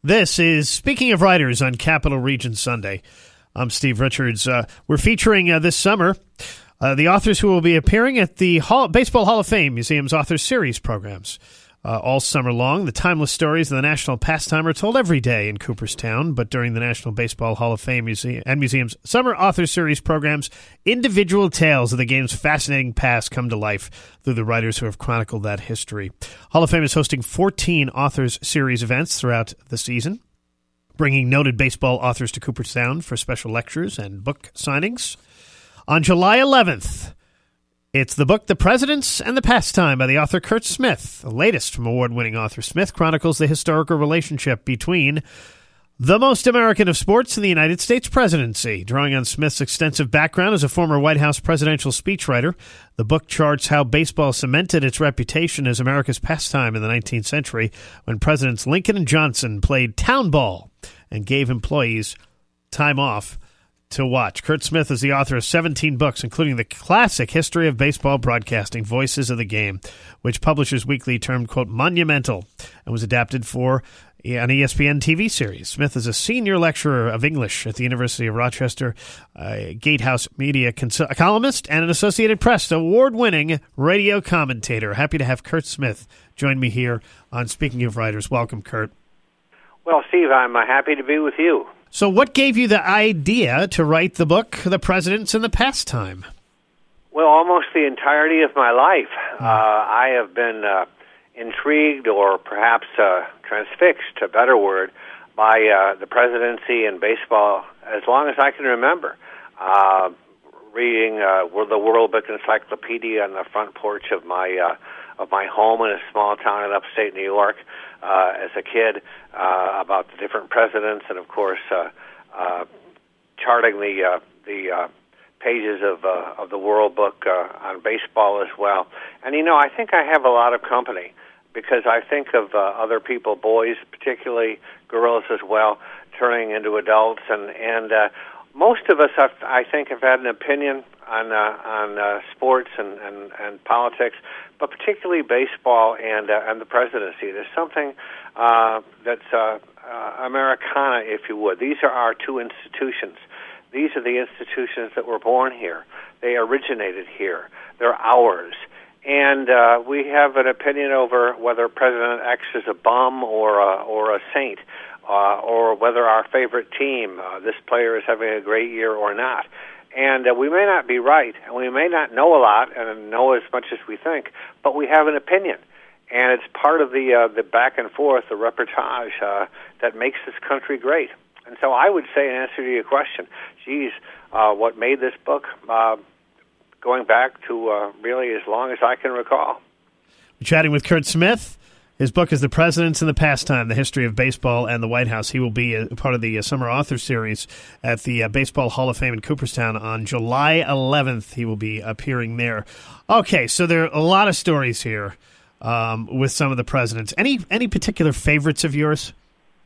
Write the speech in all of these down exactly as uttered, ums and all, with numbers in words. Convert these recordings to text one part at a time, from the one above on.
This is Speaking of Writers on Capital Region Sunday. I'm Steve Richards. Uh, we're featuring uh, this summer uh, the authors who will be appearing at the Hall- Baseball Hall of Fame Museum's Author Series programs. Uh, all summer long, the timeless stories of the national pastime are told every day in Cooperstown, but during the National Baseball Hall of Fame Museum and Museum's Summer Author Series programs, individual tales of the game's fascinating past come to life through the writers who have chronicled that history. Hall of Fame is hosting fourteen Authors Series events throughout the season, bringing noted baseball authors to Cooperstown for special lectures and book signings. On July eleventh, it's the book The Presidents and the Pastime by the author Curt Smith. The latest from award-winning author Smith chronicles the historical relationship between the most American of sports and the United States presidency. Drawing on Smith's extensive background as a former White House presidential speechwriter, the book charts how baseball cemented its reputation as America's pastime in the nineteenth century when Presidents Lincoln and Johnson played town ball and gave employees time off to watch. Curt Smith is the author of seventeen books, including the classic History of Baseball Broadcasting, Voices of the Game, which Publishers Weekly termed, quote, monumental, and was adapted for an E S P N T V series. Smith is a senior lecturer of English at the University of Rochester, a Gatehouse Media cons- a columnist, and an Associated Press award-winning radio commentator. Happy to have Curt Smith join me here on Speaking of Writers. Welcome, Curt. Well, Steve, I'm uh, happy to be with you. So what gave you the idea to write the book, The Presidents and the Pastime? Well, almost the entirety of my life. Uh, I have been uh, intrigued or perhaps uh, transfixed, a better word, by uh, the presidency and baseball as long as I can remember. Uh, reading uh, the World Book Encyclopedia on the front porch of my uh, of my home in a small town in upstate New York uh, as a kid uh, about the different presidents, and of course uh, uh, charting the uh, the uh, pages of uh, of the World Book uh, on baseball as well. And you know, I think I have a lot of company because I think of uh, other people, boys particularly, girls as well, turning into adults, and and uh, most of us, have, I think, have had an opinion on uh, on uh, sports and, and, and politics, but particularly baseball and uh, and the presidency. There's something uh, that's uh, uh, Americana, if you would. These are our two institutions. These are the institutions that were born here. They originated here. They're ours. And uh, we have an opinion over whether President X is a bum or a, or a saint, uh, or whether our favorite team, uh, this player is having a great year or not. And uh, we may not be right, and we may not know a lot and know as much as we think, but we have an opinion. And it's part of the uh, the back and forth, the reportage uh, that makes this country great. And so I would say, in answer to your question, geez, uh, what made this book, uh, going back to uh, really as long as I can recall. We're chatting with Curt Smith. His book is The Presidents and the Pastime, The History of Baseball and the White House. He will be a part of the uh, Summer Author Series at the uh, Baseball Hall of Fame in Cooperstown on July eleventh. He will be appearing there. Okay, so there are a lot of stories here um, with some of the presidents. Any any particular favorites of yours?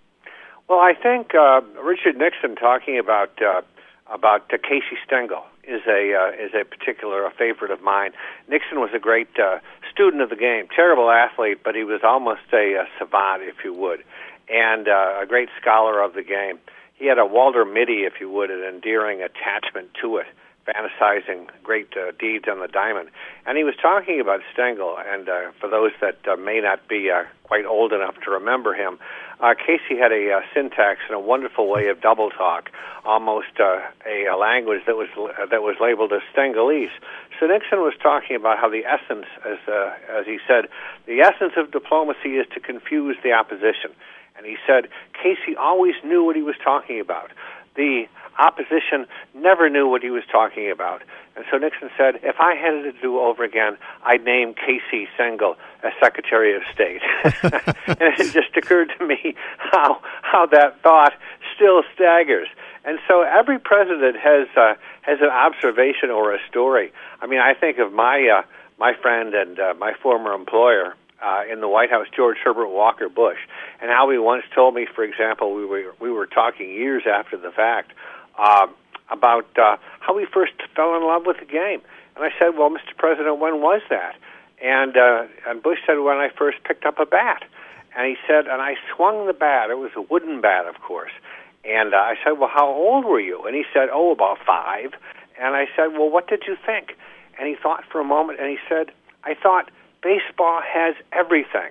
Well, I think uh, Richard Nixon talking about uh, about uh, Casey Stengel is a uh, is a particular a favorite of mine. Nixon was a great uh, student of the game, terrible athlete, but he was almost a, a savant, if you would, and uh, a great scholar of the game. He had a Walter Mitty, if you would, an endearing attachment to it, fantasizing great uh, deeds on the diamond. And he was talking about Stengel, and uh, for those that uh, may not be uh, quite old enough to remember him, uh, Casey had a uh, syntax and a wonderful way of double talk, almost uh, a, a language that was uh, that was labeled as Stengelese. So Nixon was talking about how the essence, as uh, as he said, the essence of diplomacy is to confuse the opposition. And he said Casey always knew what he was talking about. The opposition never knew what he was talking about. And so Nixon said, if I had it to do over again, I'd name Casey Stengel as Secretary of State. And it just occurred to me how how that thought still staggers. And so every president has uh, has an observation or a story. I mean, I think of my uh, my friend and uh, my former employer uh, in the White House, George Herbert Walker Bush, and how he once told me, for example, we were we were talking years after the fact uh, about uh, how he first fell in love with the game. And I said, well, Mister President, when was that? And uh, and Bush said, when I first picked up a bat. And he said, and I swung the bat. It was a wooden bat, of course. And uh, I said, well, how old were you? And he said, oh, about five. And I said, well, what did you think? And he thought for a moment, and he said, I thought baseball has everything.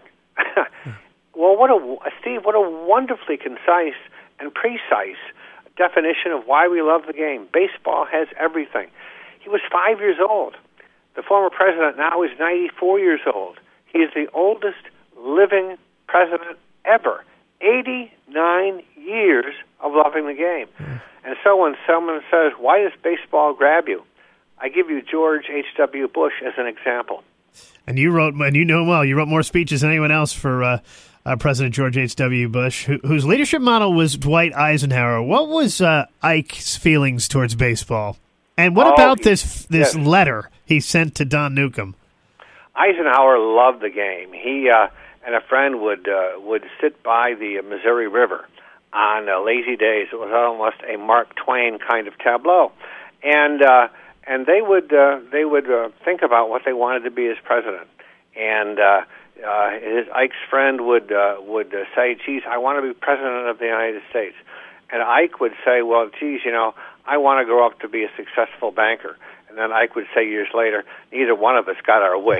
Well, what a, Steve, what a wonderfully concise and precise definition of why we love the game. Baseball has everything. He was five years old. The former president now is ninety-four years old. He is the oldest living president ever. eighty-nine years of loving the game. Mm. And so when someone says, why does baseball grab you? I give you George H W. Bush as an example. And you wrote, and you know him well, you wrote more speeches than anyone else for uh, uh, President George H W. Bush, who, whose leadership model was Dwight Eisenhower. What was uh, Ike's feelings towards baseball? And what oh, about this this yes. letter he sent to Don Newcombe? Eisenhower loved the game. He uh, and a friend would uh, would sit by the Missouri River on uh, lazy days. It was almost a Mark Twain kind of tableau, and uh, and they would uh, they would uh, think about what they wanted to be as president. And uh, uh, his Ike's friend would uh, would uh, say, "Geez, I want to be president of the United States," and Ike would say, "Well, geez, you know, I want to grow up to be a successful banker." And then Ike would say years later, neither one of us got our wish.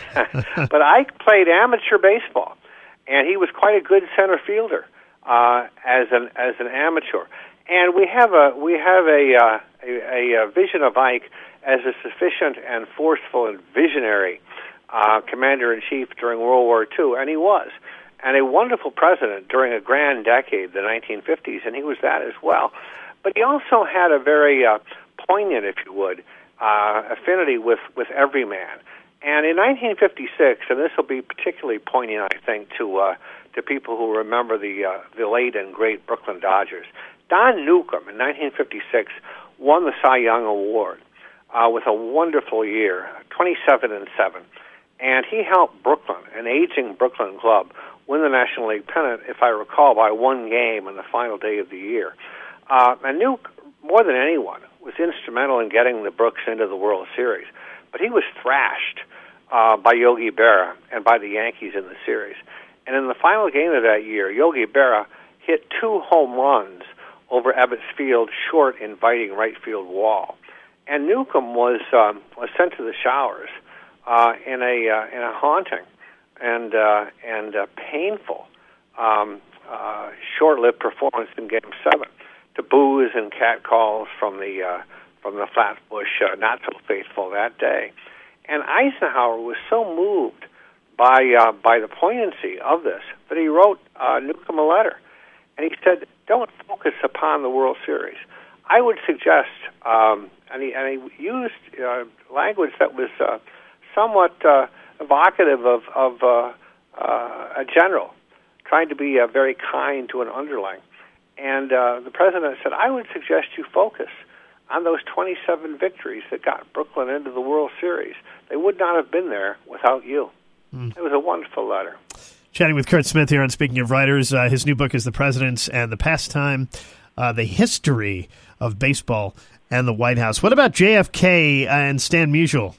But Ike played amateur baseball, and he was quite a good center fielder uh, as an as an amateur. And we have a we have a, uh, a a vision of Ike as a sufficient and forceful and visionary uh, commander in chief during World War Two, and he was, and a wonderful president during a grand decade, the nineteen fifties, and he was that as well. But he also had a very uh, poignant, if you would, Uh, affinity with, with every man. And in nineteen fifty-six, and this will be particularly poignant, I think, to uh, to people who remember the uh, the late and great Brooklyn Dodgers, Don Newcombe in nineteen fifty-six won the Cy Young Award uh, with a wonderful year, twenty-seven and seven. And he helped Brooklyn, an aging Brooklyn club, win the National League pennant, if I recall, by one game on the final day of the year. Uh, and Nuke, more than anyone, was instrumental in getting the Brooks into the World Series. But he was thrashed uh, by Yogi Berra and by the Yankees in the series. And in the final game of that year, Yogi Berra hit two home runs over Ebbets Field, short, inviting right field wall. And Newcombe was um, was sent to the showers uh, in a uh, in a haunting and uh, and uh, painful um, uh, short-lived performance in Game Seven, to boos and catcalls from the uh, from the Flatbush uh, not so faithful that day. And Eisenhower was so moved by uh, by the poignancy of this that he wrote uh, Newcombe a letter, and he said, "Don't focus upon the World Series. I would suggest," um, and he and he used uh, language that was uh, somewhat uh, evocative of of uh, uh, a general trying to be uh, very kind to an underling. And uh, the president said, I would suggest you focus on those twenty-seven victories that got Brooklyn into the World Series. They would not have been there without you. Mm. It was a wonderful letter. Chatting with Curt Smith here on Speaking of Writers. Uh, his new book is The Presidents and the Pastime, uh, The History of Baseball and the White House. What about J F K and Stan Musial?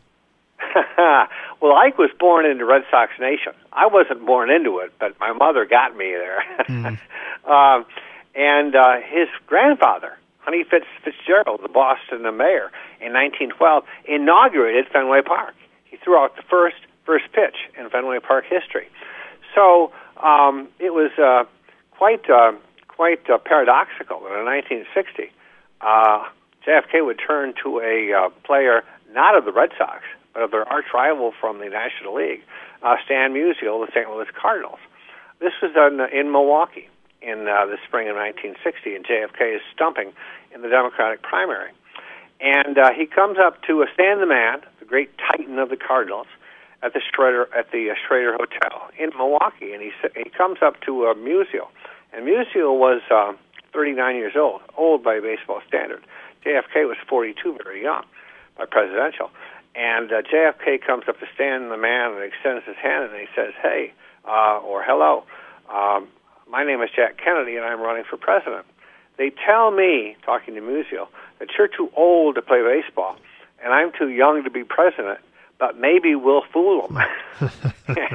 Well, Ike was born into Red Sox Nation. I wasn't born into it, but my mother got me there. Mm. um, And uh, his grandfather, Honey Fitz Fitzgerald, the Boston mayor, in nineteen twelve, inaugurated Fenway Park. He threw out the first first pitch in Fenway Park history. So um, it was uh, quite uh, quite uh, paradoxical that in nineteen sixty, uh, J F K would turn to a uh, player not of the Red Sox, but of their arch rival from the National League, uh, Stan Musial, the Saint Louis Cardinals. This was done in Milwaukee in uh, the spring of nineteen sixty, and J F K is stumping in the Democratic primary. And uh, he comes up to uh, Stan the Man, the great titan of the Cardinals, at the Schrader at the uh, Schrader Hotel in Milwaukee, and he he comes up to uh, Musial, and Musial was uh, thirty-nine years old, old by baseball standard. J F K was forty-two, very young by presidential. And uh, J F K comes up to Stan the Man and extends his hand, and he says, "Hey," uh, or "Hello. Um, My name is Jack Kennedy, and I'm running for president. They tell me," talking to Musial, "that you're too old to play baseball, and I'm too young to be president, but maybe we'll fool them." and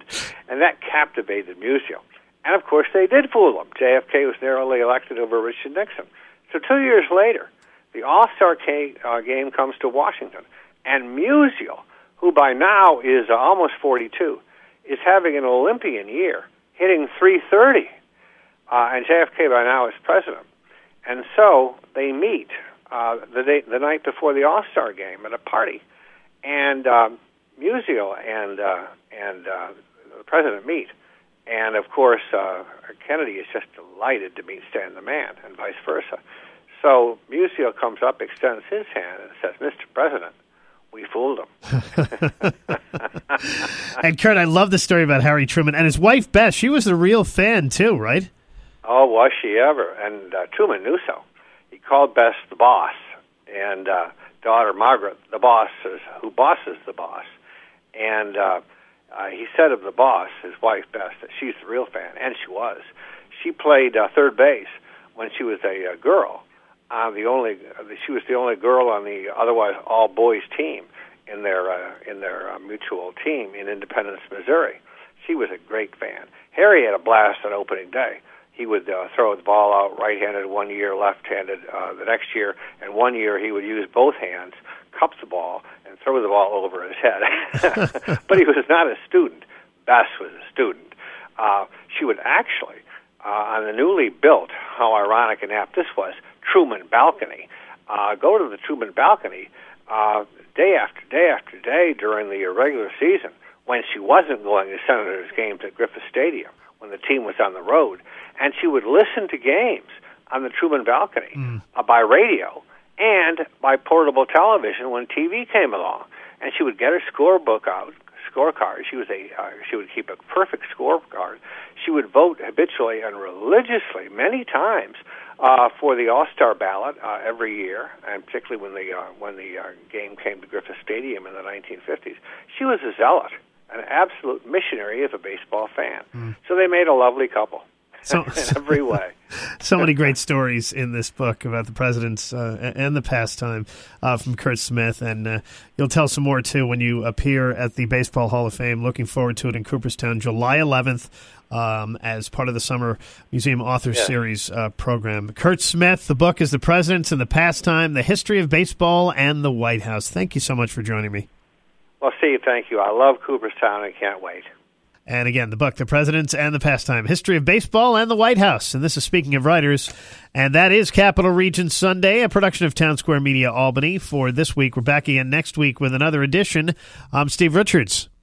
And that captivated Musial. And, of course, they did fool him. J F K was narrowly elected over Richard Nixon. So two years later, the All-Star uh, game comes to Washington, and Musial, who by now is uh, almost forty-two, is having an Olympian year, hitting three thirty, uh, and J F K by now is president. And so they meet uh, the day, the night before the All-Star game at a party, and um, Musial and uh, and uh, the president meet. And, of course, uh, Kennedy is just delighted to meet Stan the Man, and vice versa. So Musial comes up, extends his hand, and says, Mister President, we fooled him. And, Kurt, I love the story about Harry Truman. And his wife, Beth, she was the real fan, too, right? Oh, was she ever? And uh, Truman knew so. He called Beth the boss, and uh, daughter Margaret, the boss, is, who bosses the boss. And uh, uh, he said of the boss, his wife, Beth, that she's the real fan, and she was. She played uh, third base when she was a uh, girl. Uh, the only uh, she was the only girl on the otherwise all boys team in their uh, in their uh, mutual team in Independence, Missouri. She was a great fan. Harry had a blast on opening day. He would uh, throw the ball out right-handed one year, left-handed uh, the next year, and one year he would use both hands, cup the ball, and throw the ball over his head. But he was not a student. Bess was a student. Uh, she would actually, uh, on the newly built, how ironic and apt this was, Truman balcony, uh, go to the Truman balcony uh, day after day after day during the regular season when she wasn't going to Senators games at Griffith Stadium, when the team was on the road, and she would listen to games on the Truman balcony mm. uh, by radio and by portable television when T V came along. And she would get her scorebook out, scorecard. She was a uh, she would keep a perfect scorecard. She would vote habitually and religiously many times uh, for the All-Star ballot uh, every year, and particularly when the uh, when the uh, game came to Griffith Stadium in the nineteen fifties. She was a zealot, an absolute missionary of a baseball fan. Mm. So they made a lovely couple. So, in every way. So many great stories in this book about the presidents uh, and the pastime uh, from Curt Smith, and uh, you'll tell some more, too, when you appear at the Baseball Hall of Fame. Looking forward to it in Cooperstown, July eleventh, um, as part of the Summer Museum Author yeah. Series uh, program. Curt Smith, the book is The Presidents and the Pastime, The History of Baseball and the White House. Thank you so much for joining me. Well, Steve, thank you. I love Cooperstown. I can't wait. And again, the book, The Presidents and the Pastime, History of Baseball and the White House. And this is Speaking of Writers. And that is Capital Region Sunday, a production of Town Square Media Albany. For this week, we're back again next week with another edition. I'm Steve Richards.